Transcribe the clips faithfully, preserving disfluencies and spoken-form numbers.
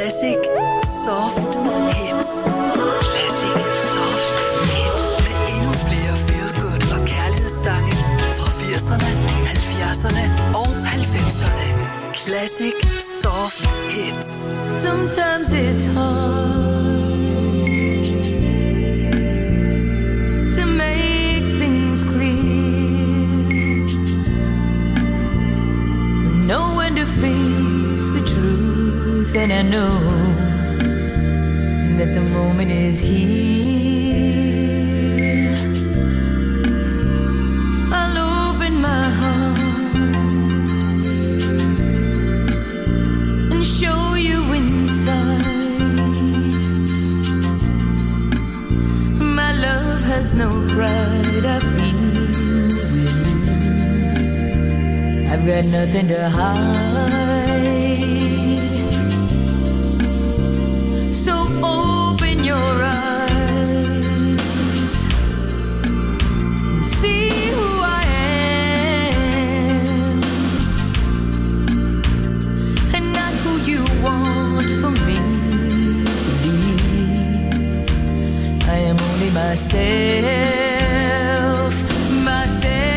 Classic Soft Hits. Classic Soft Hits. Med endnu flere feel-good og kærlighedssange fra firserne, halvfjerdserne og halvfemserne. Classic Soft Hits. Sometimes it's hard to make things clear, know when to face the truth, and I know that the moment is here. I'll open my heart and show you inside. My love has no pride, I feel I've got nothing to hide. So open your eyes and see who I am, and not who you want for me to be. I am only myself, myself.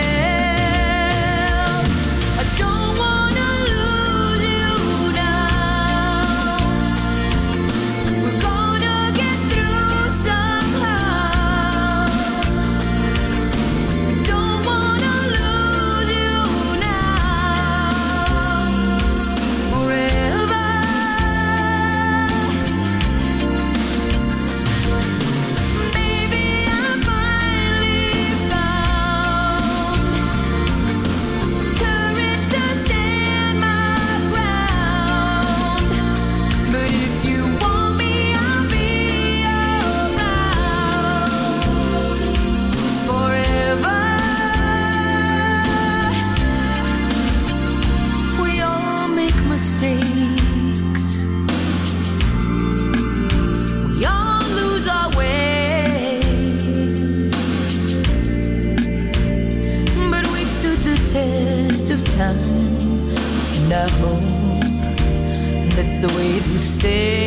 I hope that's the way to stay.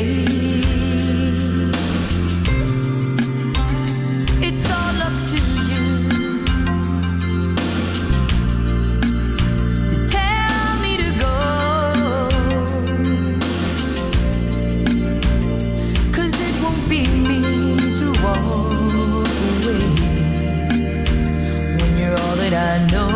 It's all up to you to tell me to go, 'cause it won't be me to walk away when you're all that I know.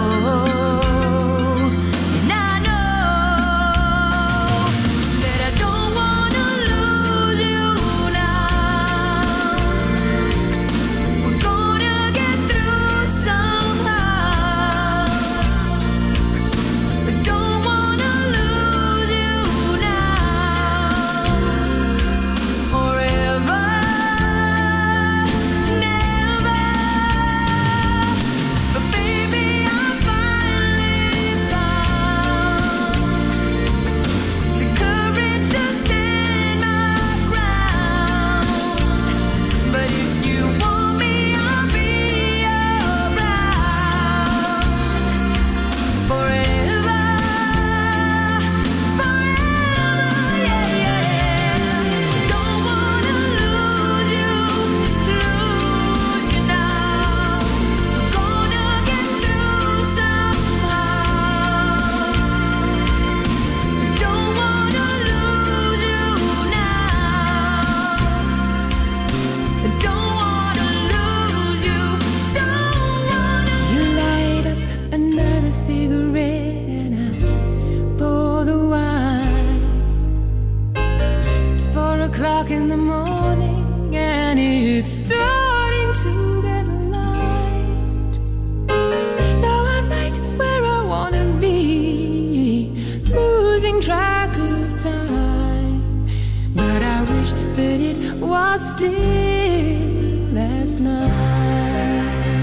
In the morning and it's starting to get light. Now I'm right where I wanna be, losing track of time. But I wish that it was still last night.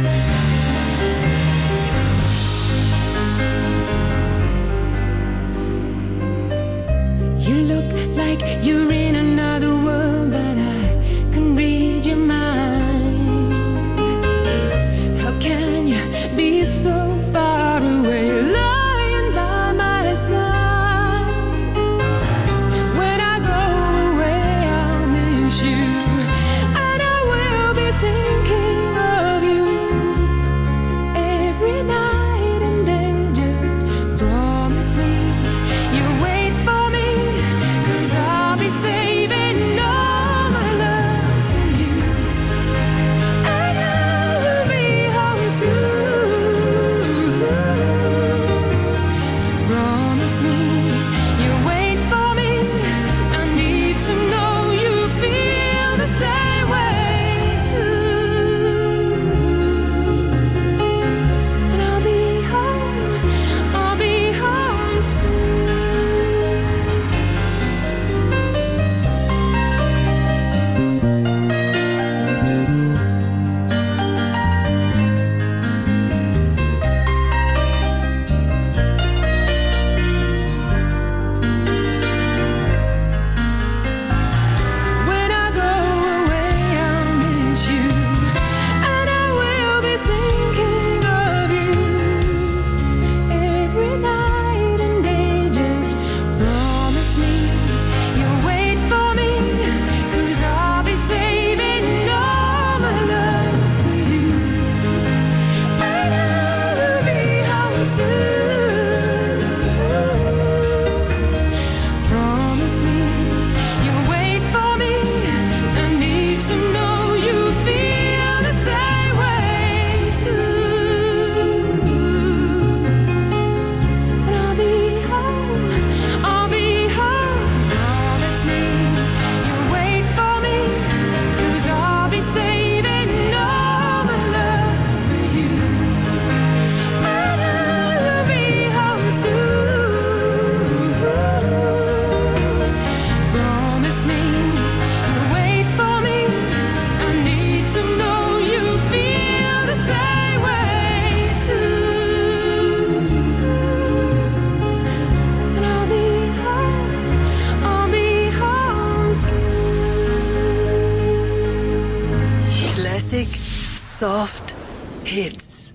You look like you're in another world, but I can read your mind. How can you be so far away, lying by my side? When I go away, Classic Soft Hits.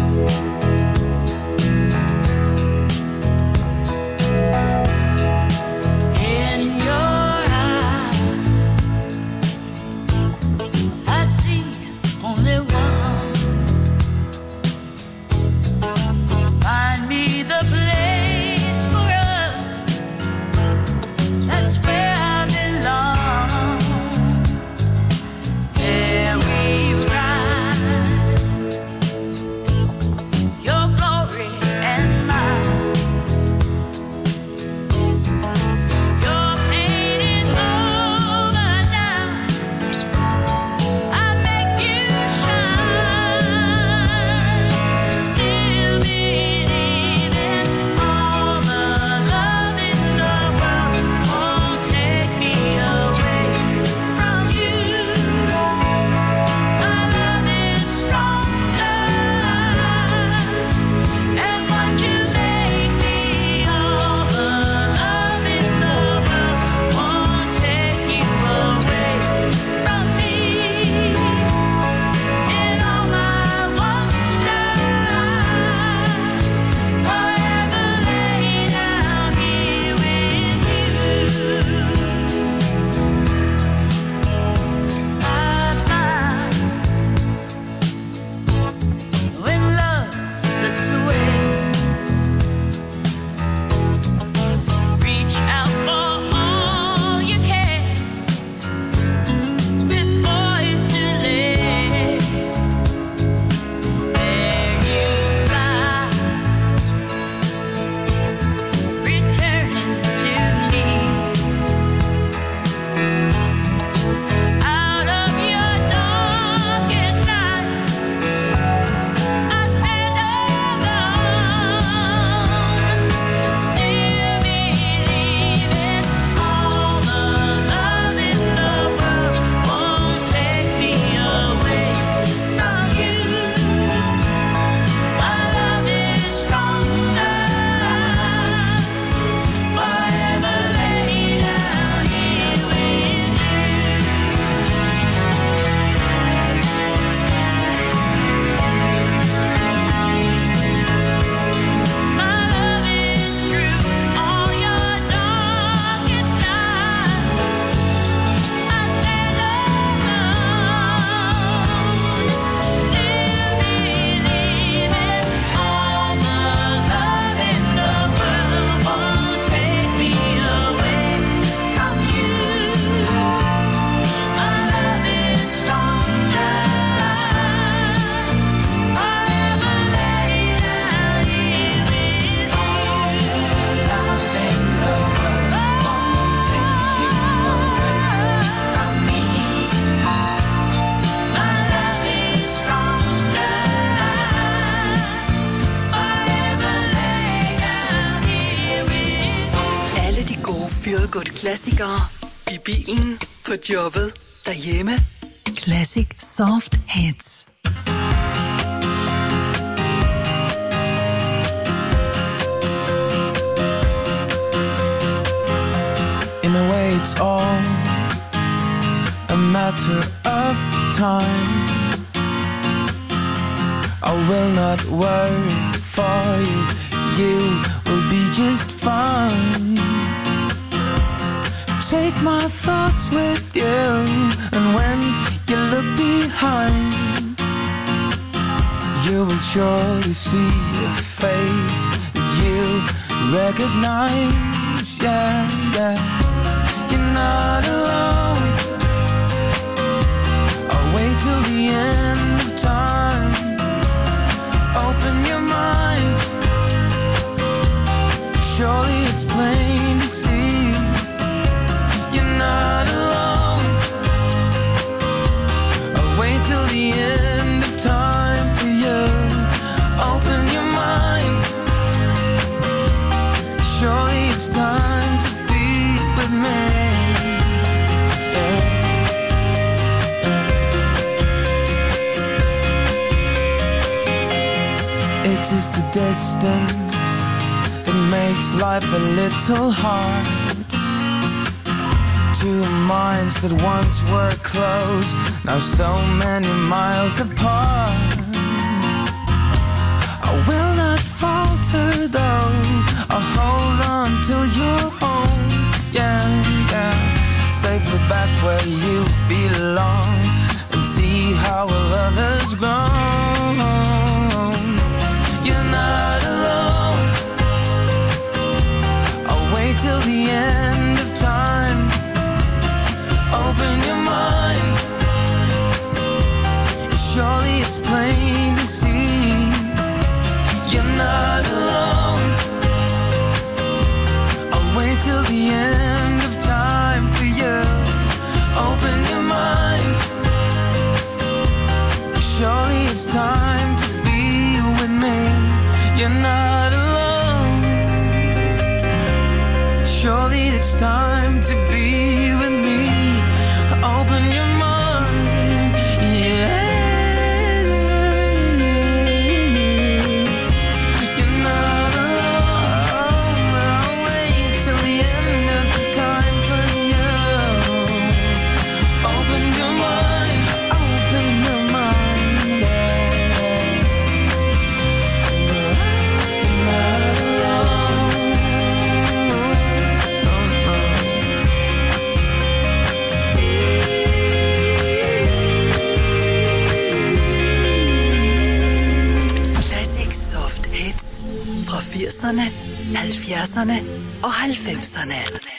Klassikere i bilen, på jobbet, derhjemme. Classic Soft Hits. In a way it's all a matter of time. I will not worry for you. You will be just fine. Take my thoughts with you, and when you look behind, you will surely see a face that you recognize. Yeah, yeah. You're not alone. I'll wait till the end of time. Open your mind. Surely it's plain to see. You're not alone. I'll wait till the end of time for you. Open your mind. Surely it's time to be with me. Yeah. Yeah. It's just the distance that makes life a little hard. Two minds that once were close, now so many miles apart. I will not falter though, I'll hold on till you're home. Yeah, yeah, safely back where you belong, and see how our love has grown. You're not alone, I'll wait till the end of time. Open your mind, surely it's plain to see. You're not alone, I'll wait till the end of time for you. Open your mind, surely it's time to be with me. You're not alone, surely it's time to be with me. Open your mind, yeah. You're not alone, I'll wait till the end of the time for you. Open your mind, open your mind, yeah. You're not alone, no, no. Classic Soft Hits fra firserne, halvfjerdserne og halvfemserne.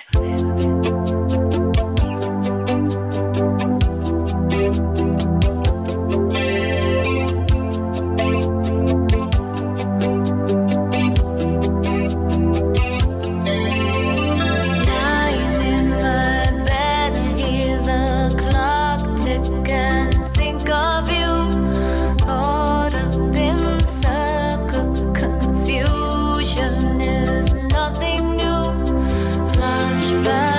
Lying in my bed, hear the clock tick and think of you. Caught up in circles, confusion is nothing new. Flashback.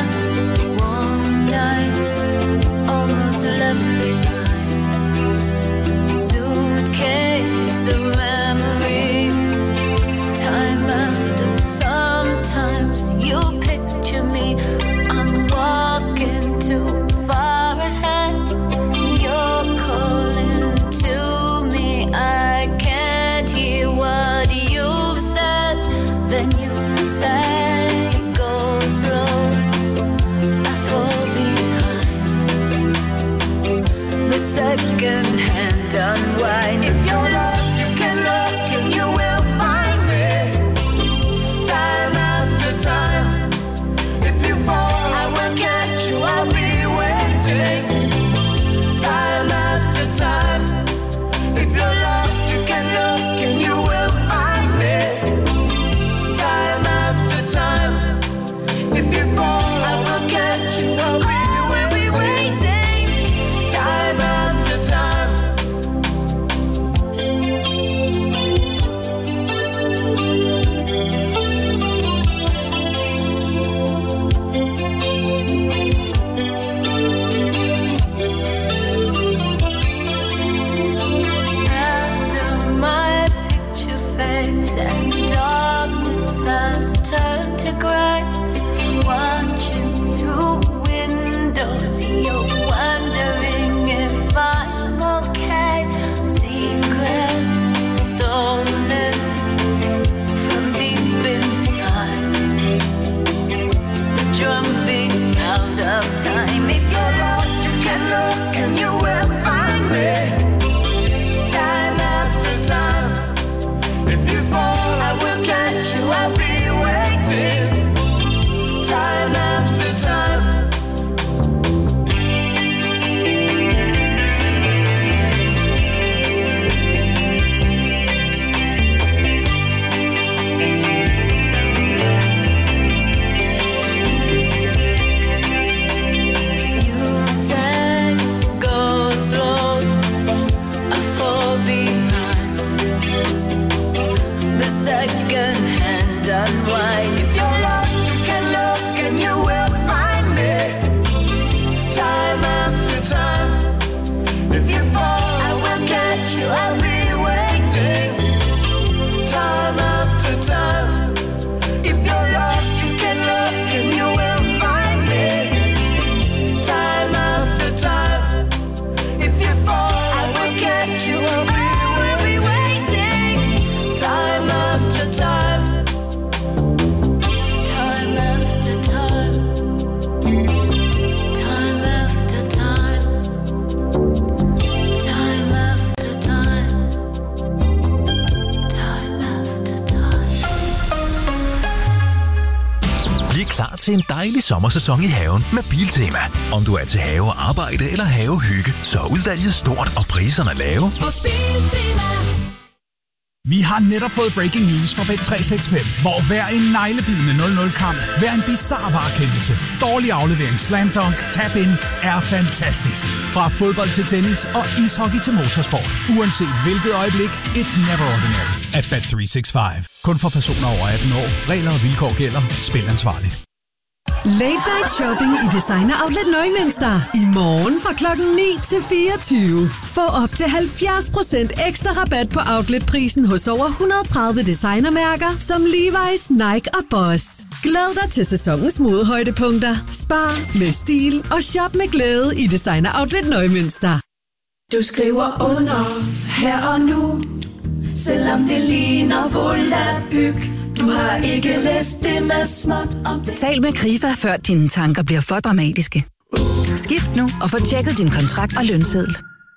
Vi er klar til en dejlig sommersæson i haven med Biltema. Om du er til have og arbejde eller havehygge, så er udvalget stort og priserne lave. Hos Biltema. Vi har netop fået breaking news fra Bet tre seks fem, hvor hver en neglebidende nul nul-kamp, hver en bizarre varekendelse, dårlig aflevering, slam dunk, tap-in er fantastisk. Fra fodbold til tennis og ishockey til motorsport. Uanset hvilket øjeblik, it's never ordinary at Bet tre seks fem. Kun for personer over atten år. Regler og vilkår gælder. Spil ansvarligt. Late Night Shopping i Designer Outlet Nøgmønster. I morgen fra klokken ni til fireogtyve. Få op til halvfjerds procent ekstra rabat på outletprisen hos over et hundrede og tredive designermærker som Levi's, Nike og Boss. Glæd dig til sæsonens modehøjdepunkter. Spar med stil og shop med glæde i Designer Outlet Nøgmønster. Du skriver under her og nu, selvom det ligner volapyk. Du har ikke læst det med småt om det. Tal med Krifa, før dine tanker bliver for dramatiske. Skift nu og få tjekket din kontrakt og lønseddel.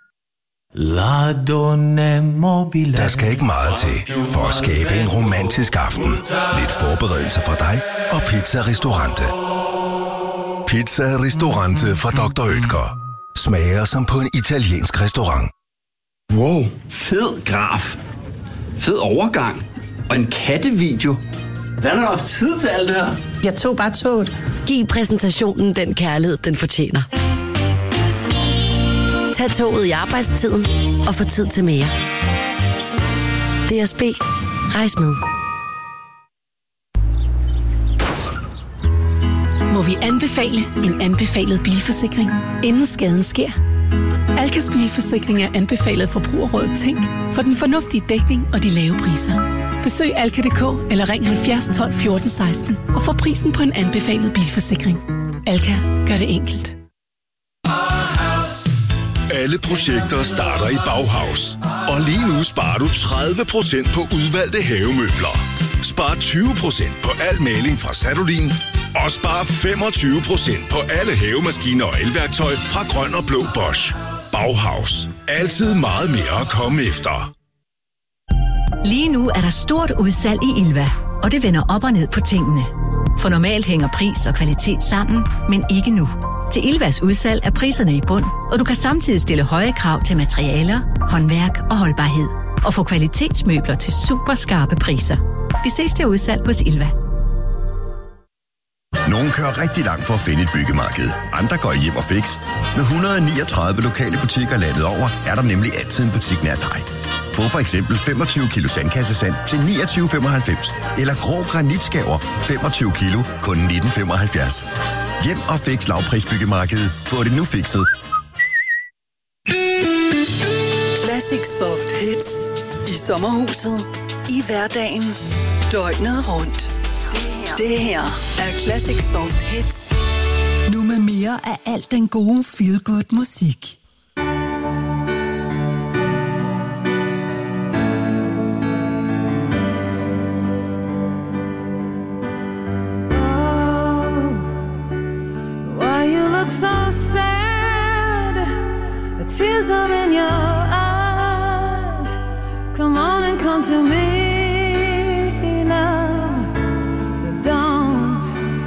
Der skal ikke meget til for at skabe en romantisk aften. Lidt forberedelse fra dig og Pizza Ristorante. Pizza Ristorante fra doktor Oetker. Smager som på en italiensk restaurant. Wow, fed graf. Fed overgang. Og en kattevideo. Hvordan har du haft tid til alt det her? Jeg tog bare toget. Giv præsentationen den kærlighed, den fortjener. Tag toget i arbejdstiden og få tid til mere. D S B. Rejs med. Må vi anbefale en anbefalet bilforsikring, inden skaden sker? Alkas bilforsikring er anbefalet Forbrugerrådet Tænk for den fornuftige dækning og de lave priser. Besøg alka punktum d k eller ring halvfjerds tolv fjorten seksten og få prisen på en anbefalet bilforsikring. Alka gør det enkelt. Alle projekter starter i Bauhaus. Og lige nu sparer du tredive procent på udvalgte havemøbler. Spar tyve procent på al maling fra Sadolin. Og spar femogtyve procent på alle havemaskiner og elværktøj fra Grøn og Blå Bosch. Bauhaus. Altid meget mere at komme efter. Lige nu er der stort udsalg i Ilva, og det vender op og ned på tingene. For normalt hænger pris og kvalitet sammen, men ikke nu. Til Ilvas udsalg er priserne i bund, og du kan samtidig stille høje krav til materialer, håndværk og holdbarhed. Og få kvalitetsmøbler til super skarpe priser. Vi ses til udsalg hos Ilva. Nogle kører rigtig langt for at finde et byggemarked. Andre går hjem og fix. Med et hundrede og niogtredive lokale butikker landet over, er der nemlig altid en butik nær dig. Få for eksempel femogtyve kilo sandkassesand til niogtyve femoghalvfems. Eller grå granitskaver femogtyve kilo, kun nitten femoghalvfjerds. Hjem og fix lavprisbyggemarkedet. Få det nu fikset. Classic Soft Hits. I sommerhuset. I hverdagen. Døgnet rundt. Det her er Classic Soft Hits. Nu med mere af alt den gode feel-good musik. So sad, the tears are in your eyes. Come on and come to me now. Don't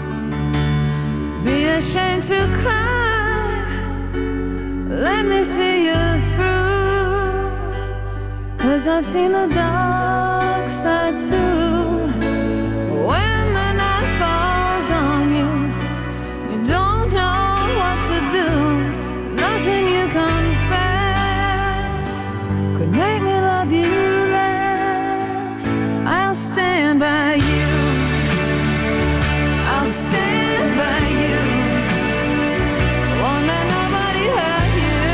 be ashamed to cry. Let me see you through. 'Cause I've seen the dark side too. When the night falls on you, you don't know what to do. Nothing you confess could make me love you less. I'll stand by you. I'll stand by you. Won't let nobody hurt you.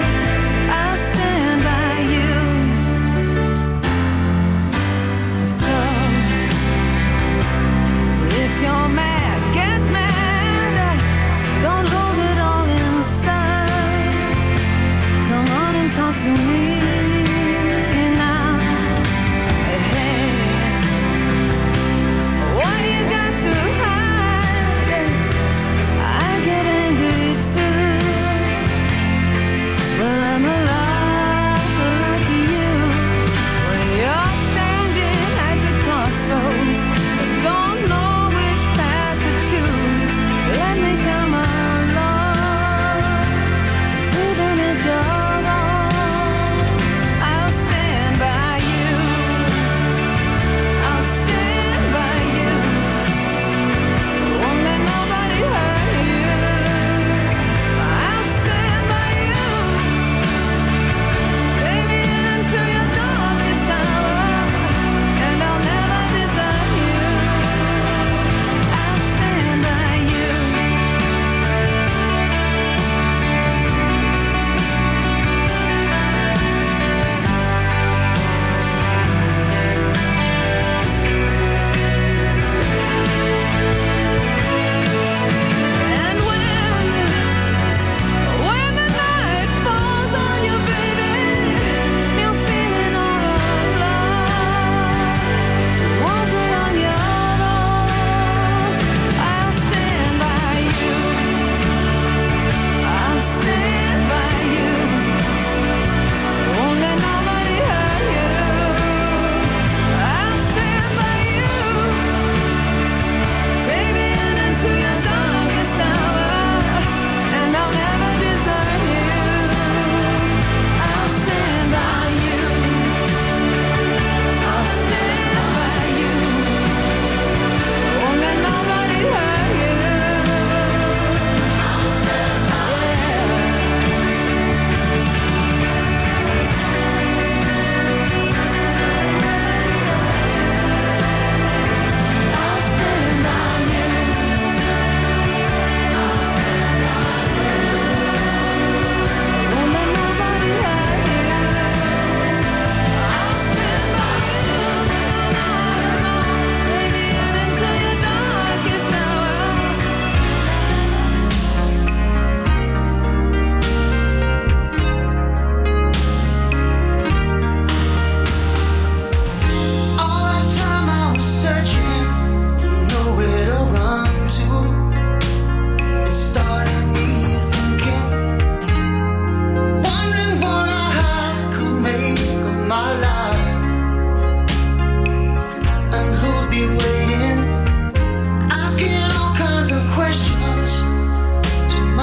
I'll stand by you. So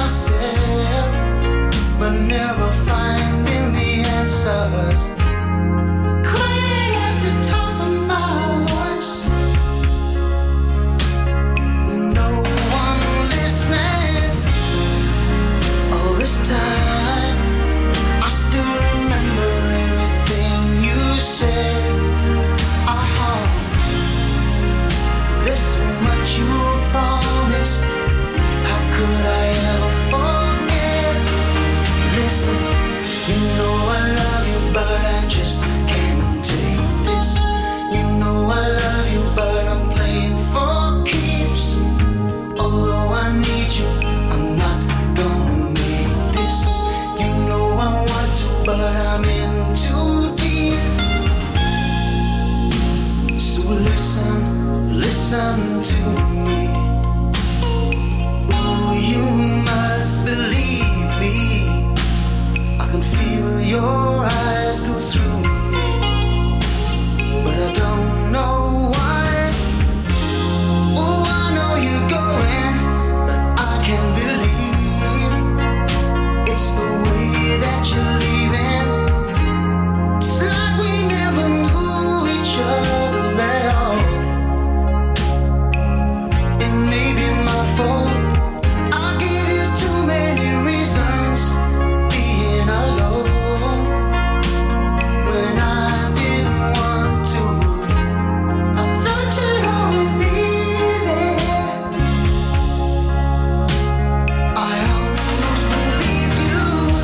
myself, but never finding the answers. Crying at the top of my voice, no one listening. All this time, I still remember everything you said. Uh-huh. There's so much you promised. How could I ever forget? Listen, you know I love you, but I just can't take this. You know I love you, but I'm playing for keeps. Although I need you, I'm not gonna make this. You know I want to, but I'm in too deep. So listen, listen to me. Oh, you must believe me. I can feel your eyes go through me, but I don't know why. Oh, I know you're going, but I can't believe it's the way that you're leaving. It's like we never knew each other at all. It may be my fault. I give you too many reasons being alone when I didn't want to. I thought you'd always be there. I almost believed you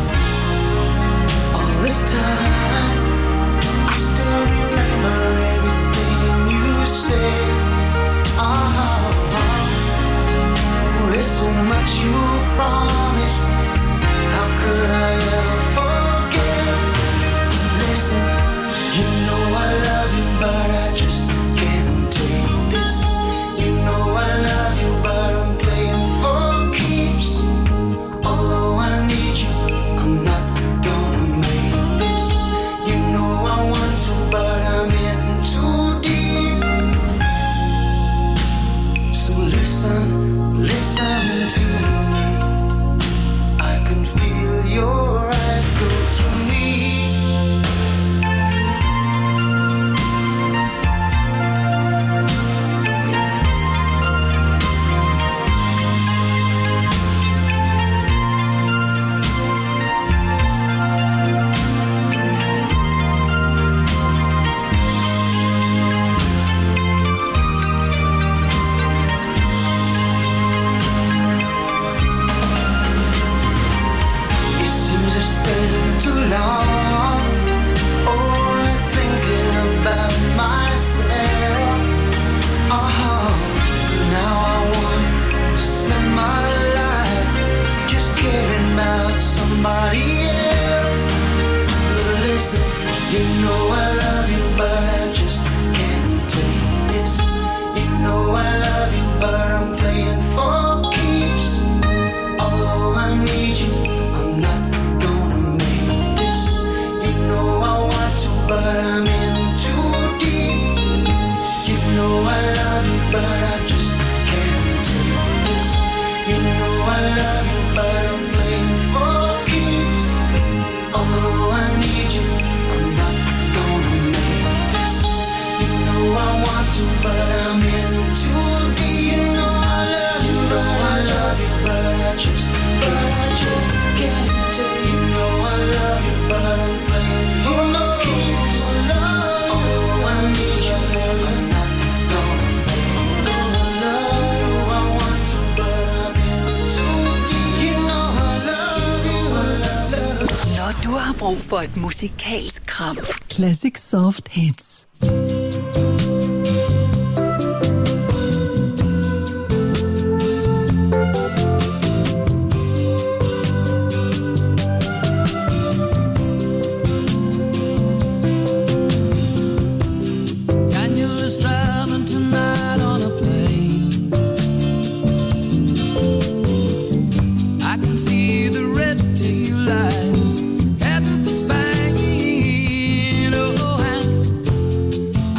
all this time. I still remember everything you said. Uh-huh. There's so much you promised. How could I ever forget? Listen, you know I love you, but I just can't take this. You know I love you, but I'm playing for keeps. Although I need you, I'm not gonna make this. You know I want to, but I'm in too deep. So listen, listen to me. I can feel your eyes go through me. It seems I've stayed too long, only thinking about myself. Uh-huh. Now I want to spend my life just caring about somebody else. But listen, you know I love you, but I just can't take this. You know I love you, but I'm playing for keeps. Although I need you, I'm not gonna make this. You know I want to, but I'm in too deep. You know I love you, but I just can't take this. You know I love you, but I'm playing for keeps. Although I need you, I'm not gonna make this. You know I want to, but I'm in too deep. You know I love you, but I love you, but I just, but I just can't take. You know I love you, but I'm playing for keeps. Although I need you, I'm not gonna make this. I love you, I want to, but I'm in too deep. You know I love you, I love you. Når du har brug for et musikalsk kram. Classic Soft Hits. Daniel is traveling tonight on a plane. I can see the red tail lights heading for Spain. Oh, and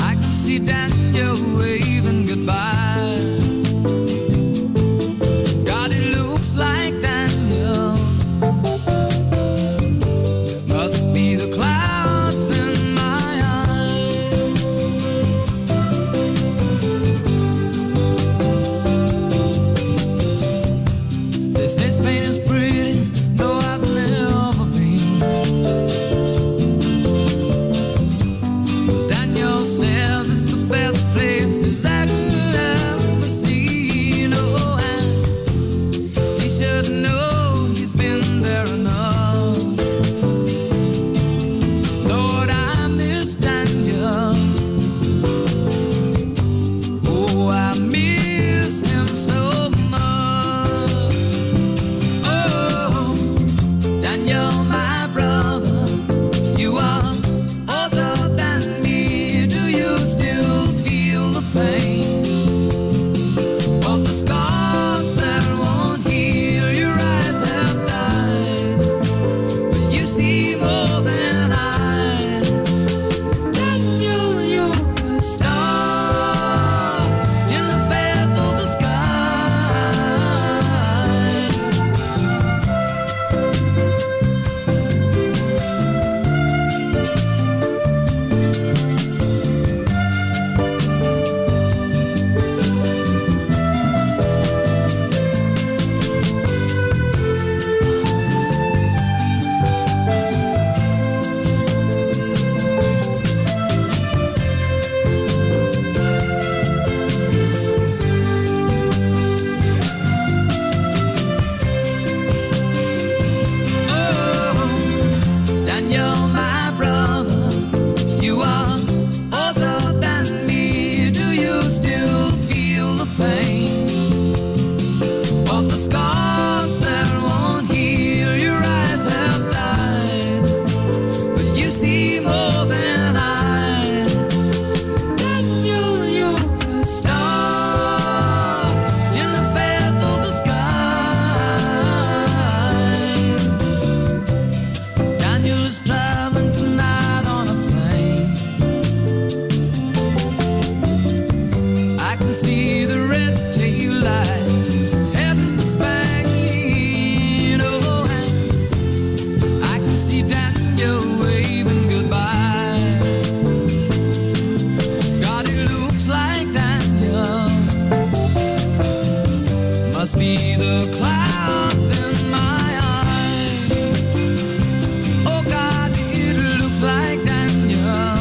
Must be the clouds in my eyes. Oh God, it looks like Daniel.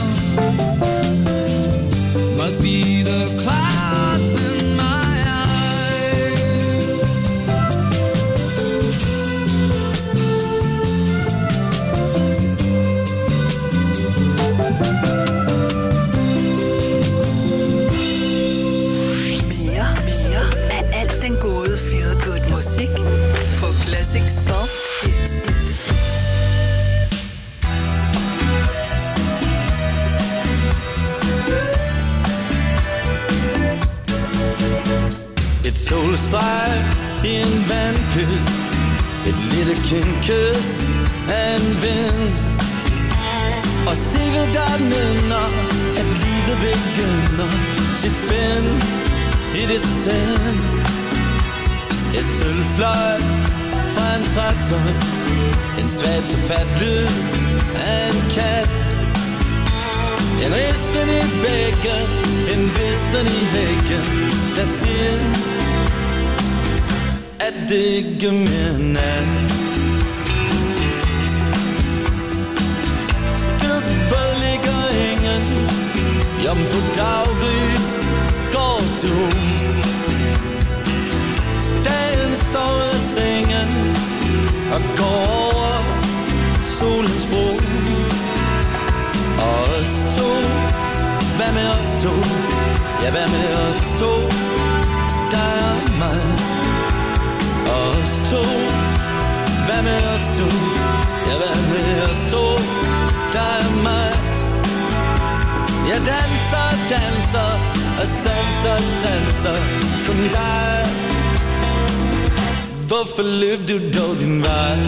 Must be the clouds in my eyes. Mere, mere af alt den gode feel good musik på Classic Soft Hits. Et solstreg i en vandpyt, et lille kindkys af en vind. Og sikkert der minder, at livet begynder sit spænd i dit sind. Et sølvfløjt fra en traktor, en svagt så fat lyd af en kat. En risten i bækken, en visten i hækken, der siger, at det ikke mere nat. Det ligger ingen, jomfru daggry går til. Dagen står ud af sengen og går over solens bro. Og os to, hvad med os to? Ja, hvad med os to? Dig og mig. Og os to, hvad med os to? Ja, hvad med os to? Dig og mig. Jeg danser, danser og stanser, sanser kun dig. Hvorfor løb du dog din vej?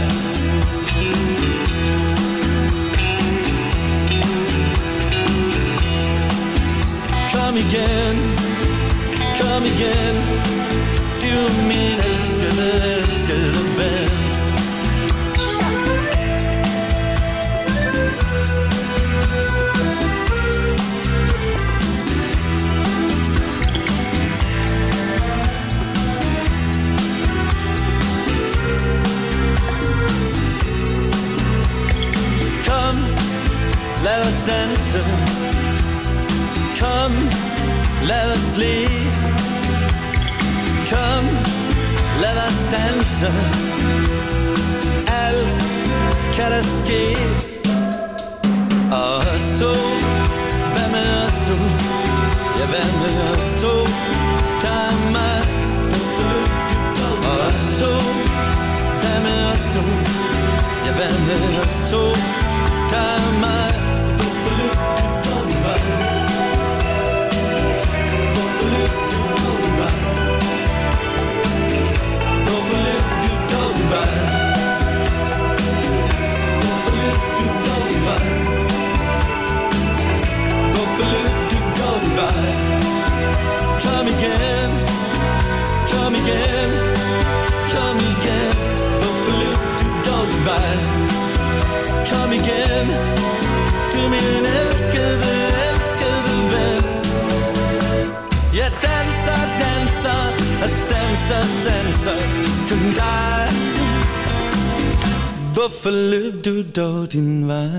Kom igen, kom igen, du min elskede, elskede ven. Kom, lad os danse. Kom, lad os le. Kom, lad os danse. Alt kan der ske. Og os to, hvad med os to? Ja, hvad med os to? Der er mig. Og os to, hvad med os to? Ja, hvad med os to? Der er mig. Kom igen, kom igen, kom igen. Hvorfor løb du dog din vej? Kom igen, du min elskede, elskede ven. Jeg danser, danser og stanser, sanser kun dig. Hvorfor løb du dog din vej?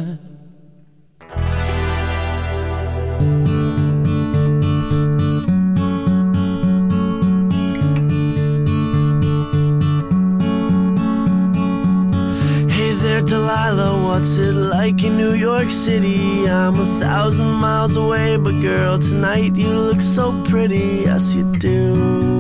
Delilah, what's it like in New York City? I'm a thousand miles away, but girl, tonight you look so pretty, yes you do.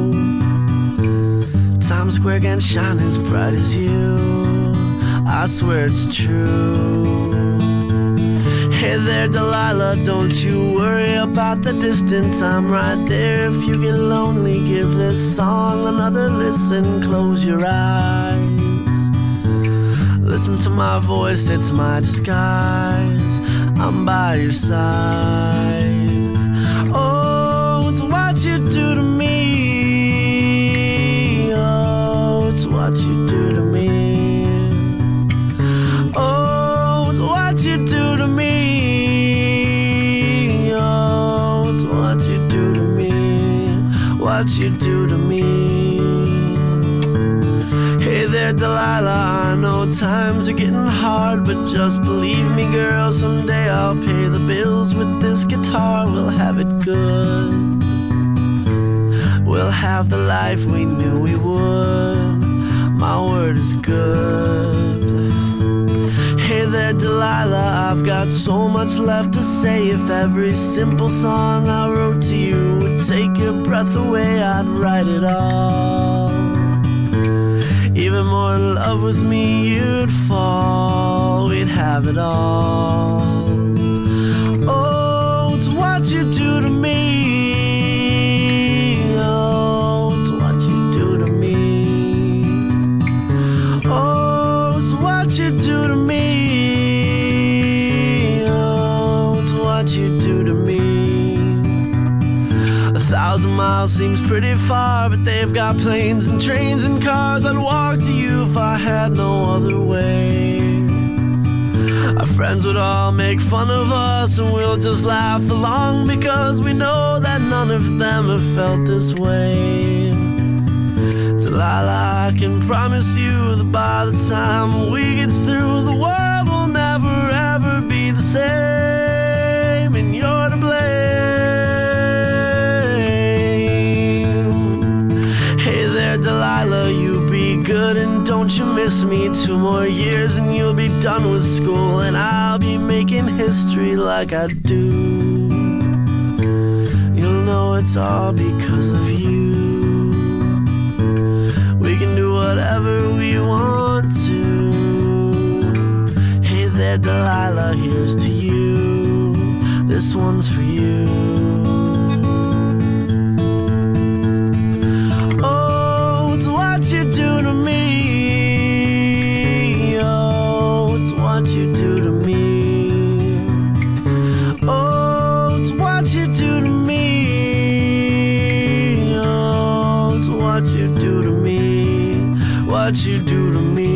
Times Square can't shine as bright as you, I swear it's true. Hey there, Delilah, don't you worry about the distance, I'm right there. If you get lonely, give this song another listen, close your eyes. Listen to my voice, it's my disguise. I'm by your side. Oh, it's what you do to me. Oh, it's what you do to me. Oh, it's what you do to me. Oh, it's what you do to me. What you do to me. there, Delilah, I know times are getting hard, but just believe me, girl, someday I'll pay the bills with this guitar. We'll have it good. We'll have the life we knew we would. My word is good. Hey there, Delilah, I've got so much left to say. If every simple song I wrote to you would take your breath away, I'd write it all. Even more in love with me, you'd fall. We'd have it all. Oh, it's what you do to me. Oh, it's what you do to me. Oh, it's what you do to me. Oh, it's what you do to me. A thousand miles seems pretty far, but they've got planes and trains and cars. I'd walk to you if I had no other way. Our friends would all make fun of us, and we'll just laugh along, because we know that none of them have felt this way. Delilah, I can promise you that by the time we get through, the world will never ever be the same, and you're to blame. Hey there, Delilah, you be good and don't you miss me. Two more years and you'll be done with school, and I'll be making history like I do. You'll know it's all because of you. We can do whatever we want to. Hey there, Delilah, here's to you. This one's for you. Oh, it's what you do to me. Oh, it's what you do to me. Oh, it's what you do to me. Oh, it's what you do to me. What you do to me.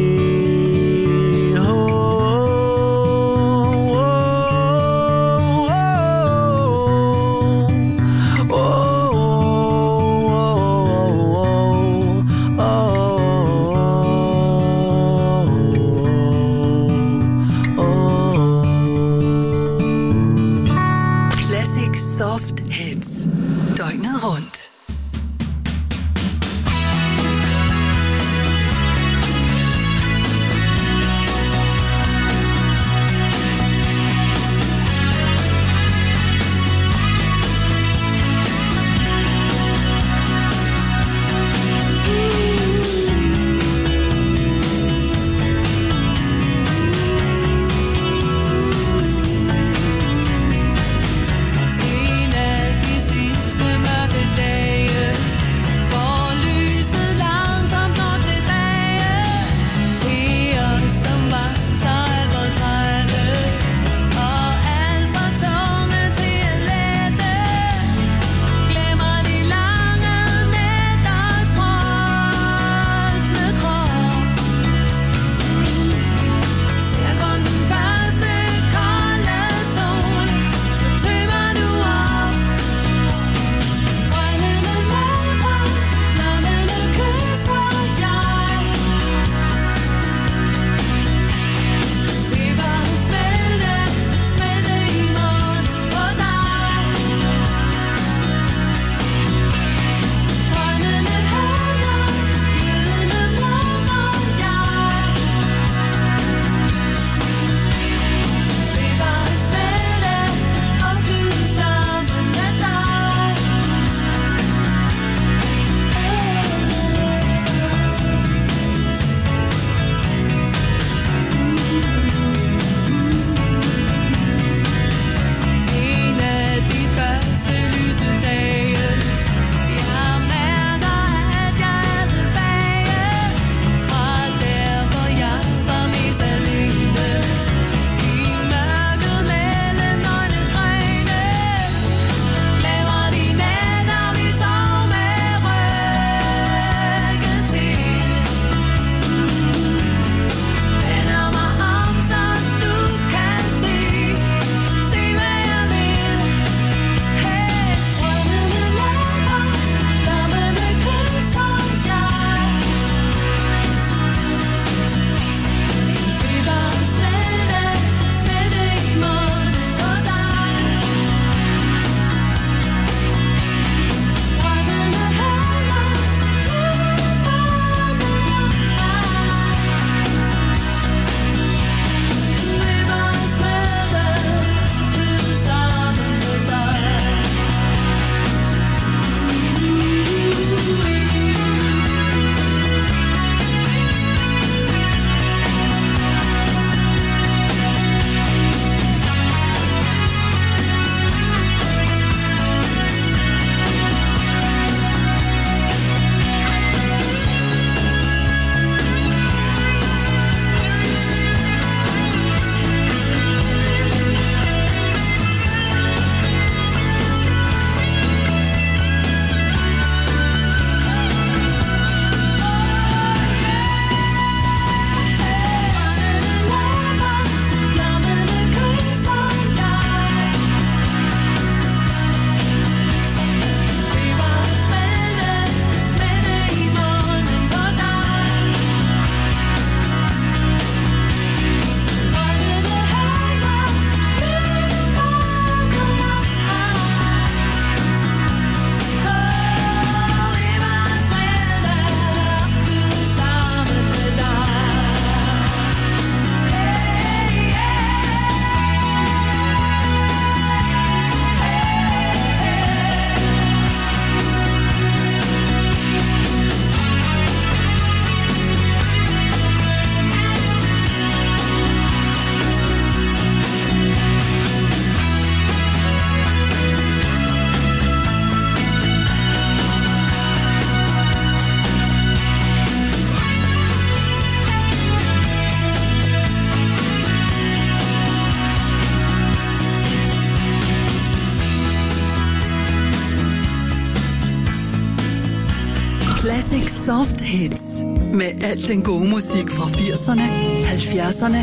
Classic Soft Hits. Med al den gode musik fra firserne, halvfjerdserne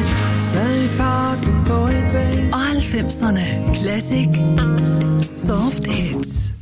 og halvfemserne. Classic Soft Hits.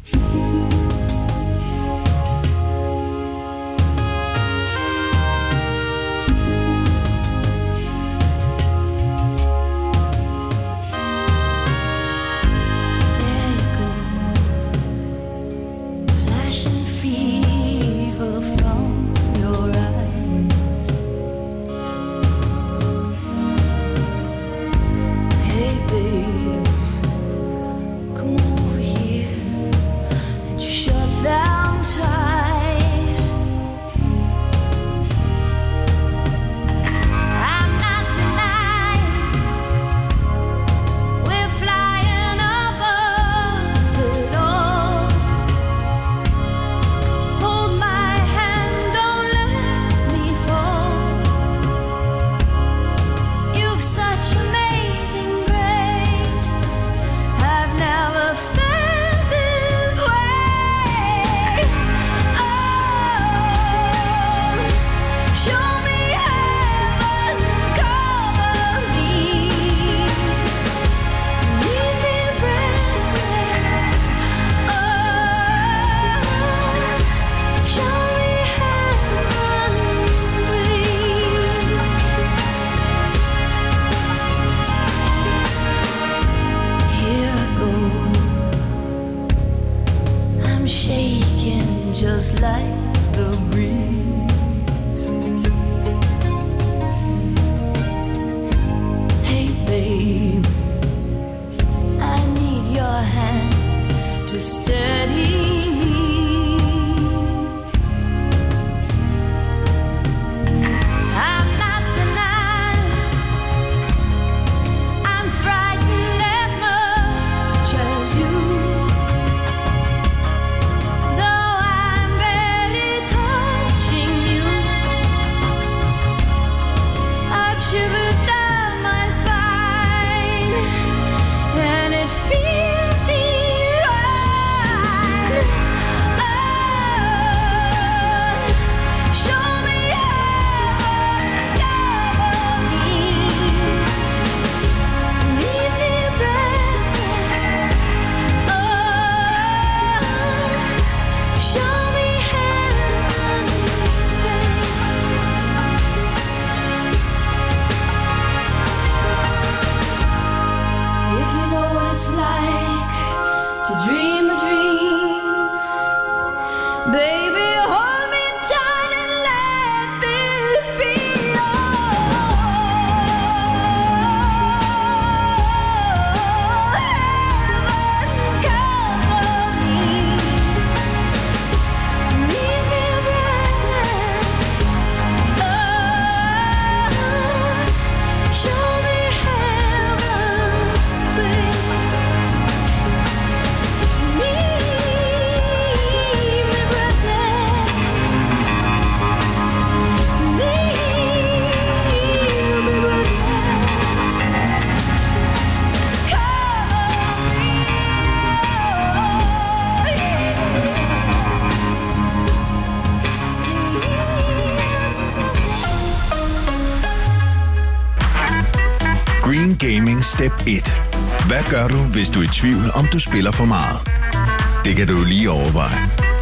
Gaming Step et. Hvad gør du, hvis du er i tvivl, om du spiller for meget? Det kan du lige overveje.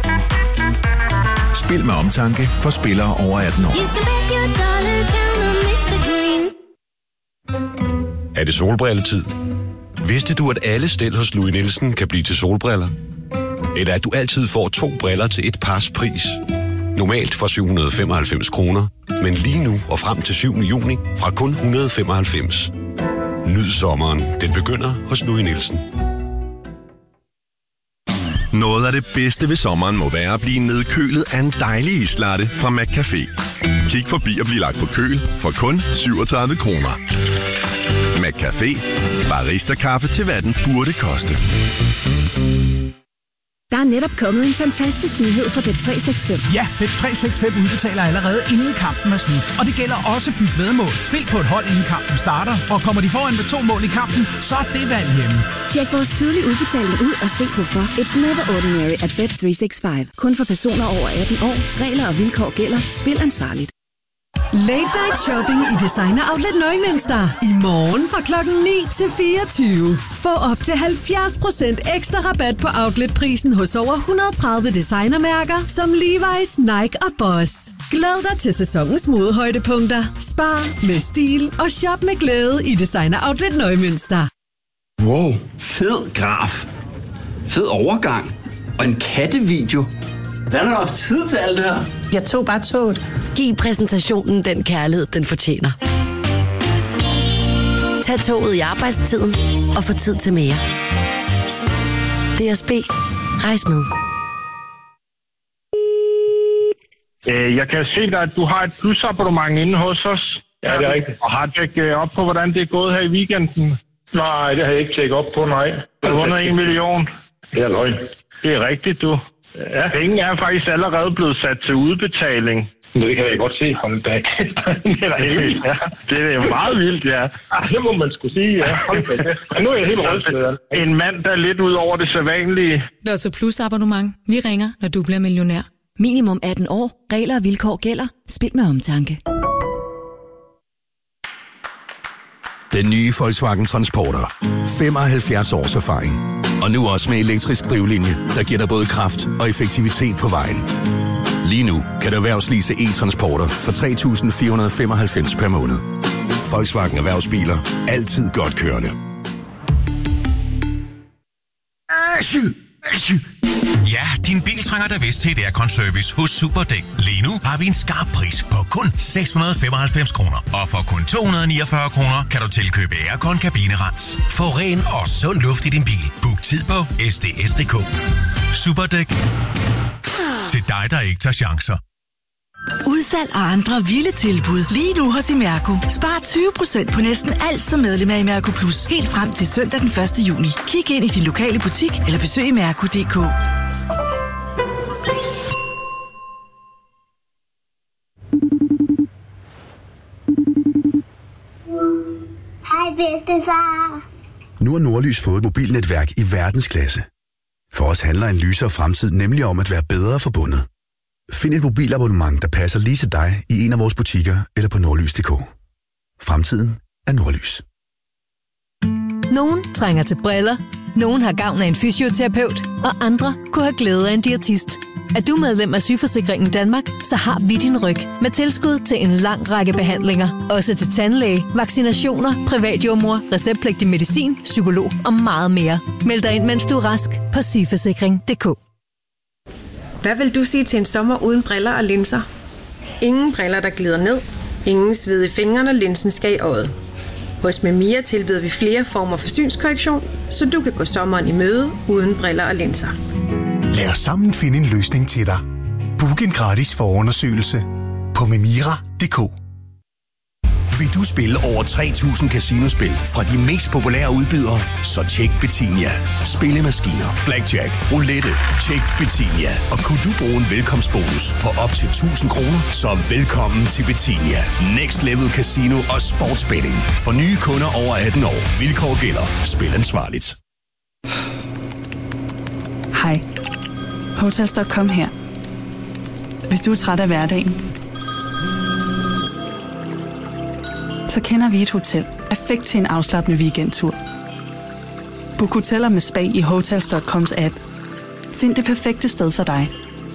Spil med omtanke for spillere over atten år. Er det solbrilletid? Vidste du, at alle stel hos Louis Nielsen kan blive til solbriller? Eller at du altid får to briller til et pars pris? Normalt for syv hundrede og femoghalvfems kroner, men lige nu og frem til syvende juni fra kun et hundrede og femoghalvfems. Nyd sommeren. Den begynder hos Louis Nielsen. Noget af det bedste ved sommeren må være at blive nedkølet af en dejlig islatte fra McCafé. Kig forbi og bliv lagt på køl for kun syvogtredive kroner. McCafé. Barista-kaffe til hvad den burde koste. Der er netop kommet en fantastisk nyhed fra Bet tre seks fem. Ja, Bet tre seks fem udbetaler allerede inden kampen er slut. Og det gælder også byt væddemål. Spil på et hold inden kampen starter, og kommer de foran med to mål i kampen, så er det valg hjemme. Tjek vores tidlige udbetaling ud og se hvorfor. It's never ordinary at Bet tre seks fem. Kun for personer over atten år. Regler og vilkår gælder. Spil ansvarligt. Late Night Shopping i Designer Outlet Nøgmønster. I morgen fra klokken ni til fireogtyve. Få op til halvfjerds procent ekstra rabat på outletprisen hos over et hundrede og tredive designermærker som Levi's, Nike og Boss. Glæd dig til sæsonens modehøjdepunkter. Spar med stil og shop med glæde i Designer Outlet Nøgmønster. Wow, fed graf. Fed overgang. Og en kattevideo. Hvordan har du haft tid til alt det her? Jeg tog bare toget. Giv præsentationen den kærlighed, den fortjener. Tag toget i arbejdstiden og få tid til mere. D S B. Rejs med. Jeg kan se dig, at du har et plusabonnement inde hos os. Ja, det er rigtigt. Og har tjekket op på, hvordan det er gået her i weekenden? Nej, det har jeg ikke tjekket op på, nej. Du har vundet en million. Det er løgn. Det er rigtigt, du. Ja. Penge er faktisk allerede blevet sat til udbetaling. Det kan jeg godt se. Hold da. Det er da helt vildt, ja. Det er jo meget vildt, ja. Ah, det må man skulle sige, ja. Hold da. Men nu er jeg helt rystet. En mand, der er lidt ud over det sædvanlige. Lotto Plus abonnement. Vi ringer, når du bliver millionær. Minimum atten år. Regler og vilkår gælder. Spil med omtanke. Den nye Volkswagen Transporter. femoghalvfjerds års erfaring. Og nu også med elektrisk drivlinje, der giver dig både kraft og effektivitet på vejen. Lige nu kan du erhvervslease e-transporter for tre tusind fire hundrede og femoghalvfems per måned. Volkswagen Erhvervsbiler. Altid godt kørende. Ja, din bil trænger da vist til et aircon-service hos Superdæk. Lige nu har vi en skarp pris på kun seks hundrede og femoghalvfems kroner. Og for kun to hundrede og niogfyrre kroner kan du tilkøbe aircon kabinerens. Få ren og sund luft i din bil. Book tid på s d s punktum d k. Superdæk. Til dig, der ikke tager chancer. Udsalg og andre vilde tilbud. Lige nu hos Imerco. Spar tyve procent på næsten alt som medlem af Imerco Plus. Helt frem til søndag den første juni. Kig ind i din lokale butik eller besøg imerco punktum d k. Hej bedstefar. Nu har Nordlys fået et mobilnetværk i verdensklasse. For os handler en lysere fremtid nemlig om at være bedre forbundet. Find et mobilabonnement, der passer lige til dig i en af vores butikker eller på nordlys punktum d k. Fremtiden er Nordlys. Nogen trænger til briller, nogen har gavn af en fysioterapeut, og andre kunne have glæde af en diætist. Er du medlem af Sygeforsikringen Danmark, så har vi din ryg med tilskud til en lang række behandlinger. Også til tandlæge, vaccinationer, privatjordmor, receptpligtig medicin, psykolog og meget mere. Meld dig ind, mens du er rask på sygeforsikring punktum d k. Hvad vil du sige til en sommer uden briller og linser? Ingen briller, der glider ned. Ingen sved i fingrene, når linsen skal i øjet. Hos Memia tilbyder vi flere former for synskorrektion, så du kan gå sommeren i møde uden briller og linser. Lad os sammen finde en løsning til dig. Book en gratis forundersøgelse på memira punktum d k. Vil du spille over tre tusind casinospil fra de mest populære udbydere? Så tjek Betinia. Spillemaskiner, blackjack, roulette. Tjek Betinia. Og kunne du bruge en velkomstbonus på op til tusind kroner? Så velkommen til Betinia. Next Level Casino og Sportsbetting. For nye kunder over atten år. Vilkår gælder. Spil ansvarligt. Hej. Hotels punktum com her. Hvis du er træt af hverdagen, så kender vi et hotel perfekt til en afslappende weekendtur. Book hoteller med spa i hotels punktum coms app. Find det perfekte sted for dig.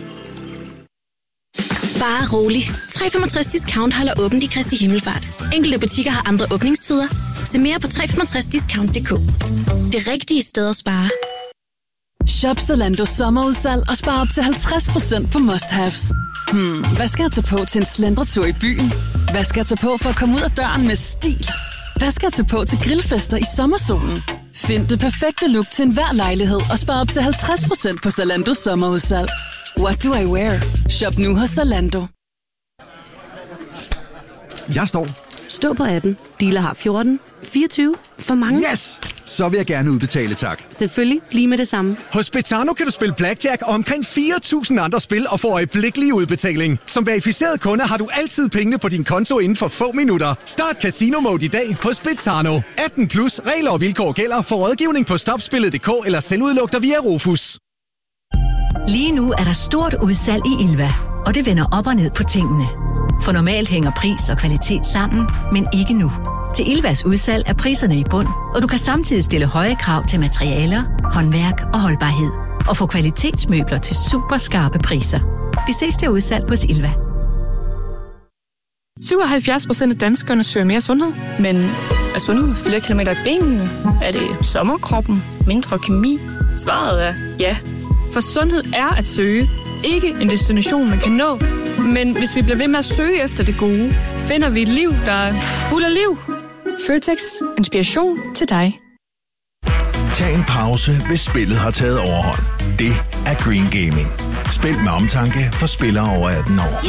Bare rolig. tre komma femogtres discount holder åbent i Kristi Himmelfart. Enkelte butikker har andre åbningstider. Se mere på tre komma femogtres discount punktum d k. Det rigtige sted at spare. Shop Zalando sommerudsalg og spare op til halvtreds procent på must-haves. Hmm, hvad skal jeg tage på til en slendretur i byen? Hvad skal jeg tage på for at komme ud af døren med stil? Hvad skal jeg tage på til grillfester i sommersolen? Find det perfekte look til enhver lejlighed og spare op til halvtreds procent på Zalandos sommerudsalg. What do I wear? Shop nu hos Zalando. Jeg står. Stå på appen. Dealer har fjorten. fireogtyve? For mange? Yes! Så vil jeg gerne udbetale, tak. Selvfølgelig. Lige med det samme. Hos Betano kan du spille blackjack og omkring fire tusind andre spil og få øjeblikkelig udbetaling. Som verificeret kunde har du altid pengene på din konto inden for få minutter. Start Casino Mode i dag hos Betano. atten plus, regler og vilkår gælder. For rådgivning på stopspillet punktum d k eller selvudlugter via Rufus. Lige nu er der stort udsalg i Ilva, og det vender op og ned på tingene. For normalt hænger pris og kvalitet sammen, men ikke nu. Til Ilvas udsalg er priserne i bund, og du kan samtidig stille høje krav til materialer, håndværk og holdbarhed. Og få kvalitetsmøbler til super skarpe priser. Vi ses til udsalg hos Ilva. syvoghalvfjerds procent af danskerne søger mere sundhed. Men er sundhed flere kilometer i benene? Er det sommerkroppen? Mindre kemi? Svaret er ja. For sundhed er at søge. Ikke en destination, man kan nå. Men hvis vi bliver ved med at søge efter det gode, finder vi et liv, der er fuld af liv. Føtex. Inspiration til dig. Tag en pause, hvis spillet har taget overhånd. Det er Green Gaming. Spil med omtanke for spillere over atten år.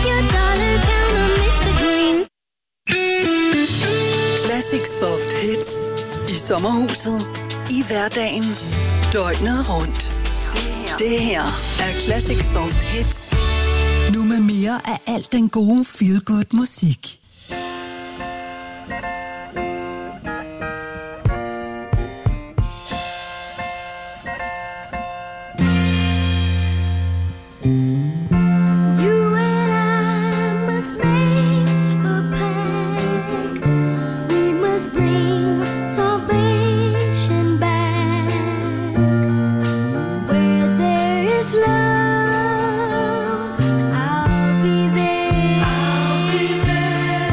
Classic Soft Hits. I sommerhuset. I hverdagen. Døgnet rundt. Det her er Classic Soft Hits. Nu med mere af alt den gode feel-good musik. I'll be there.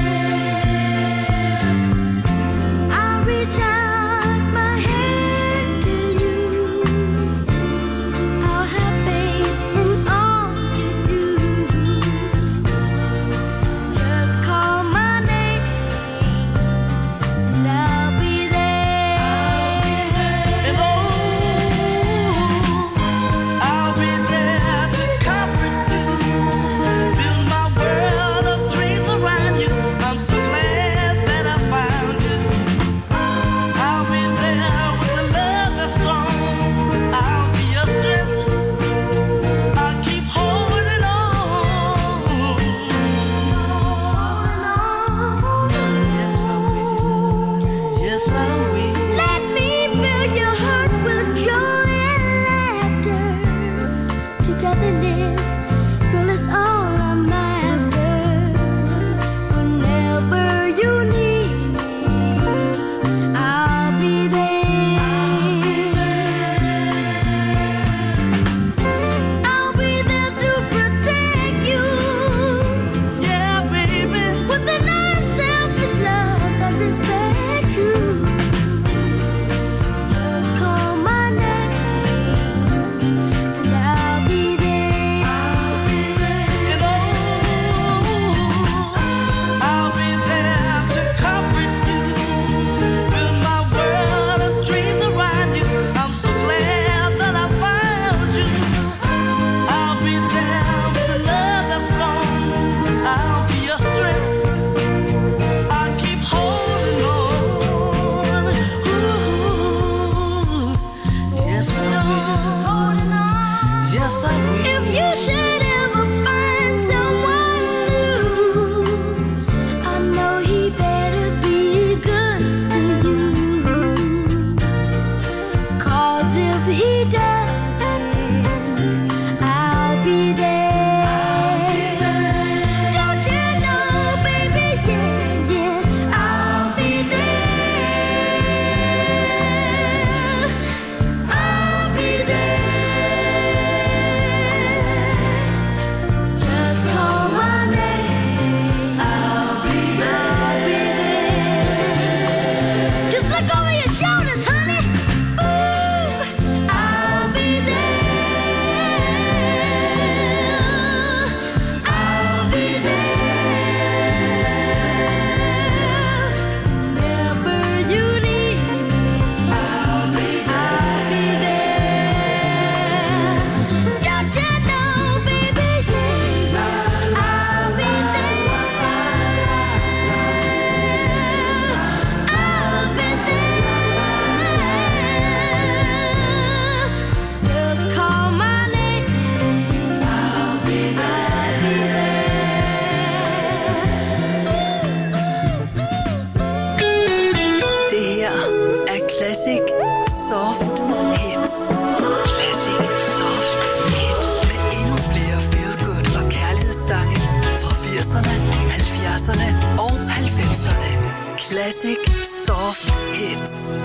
Classic Soft Hits. Classic Soft Hits. Med endnu flere feel-good og kærlighedssange fra firserne, halvfjerdserne og halvfemserne. Classic Soft Hits.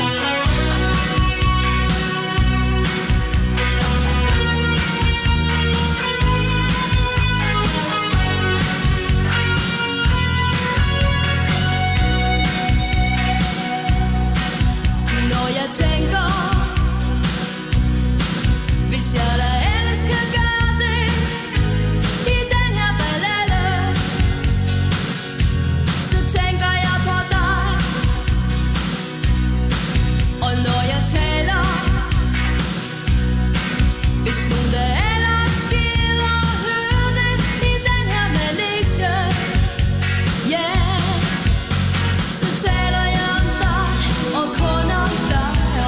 Jeg tænker, hvis jeg da ellers kan gøre det i den her ballade, så tænker jeg på dig. Og når jeg taler, hvis nogen der ellers gider høre det i den her manege, ja, yeah, så taler jeg om dig og kun om dig.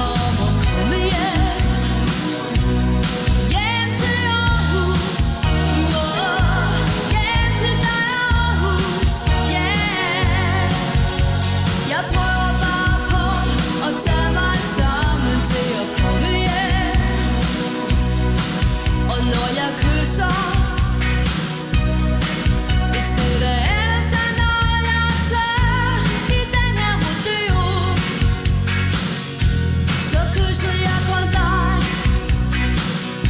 Jeg prøver bare på at tage mig sammen til at komme hjem. Og når jeg kysser, hvis det der er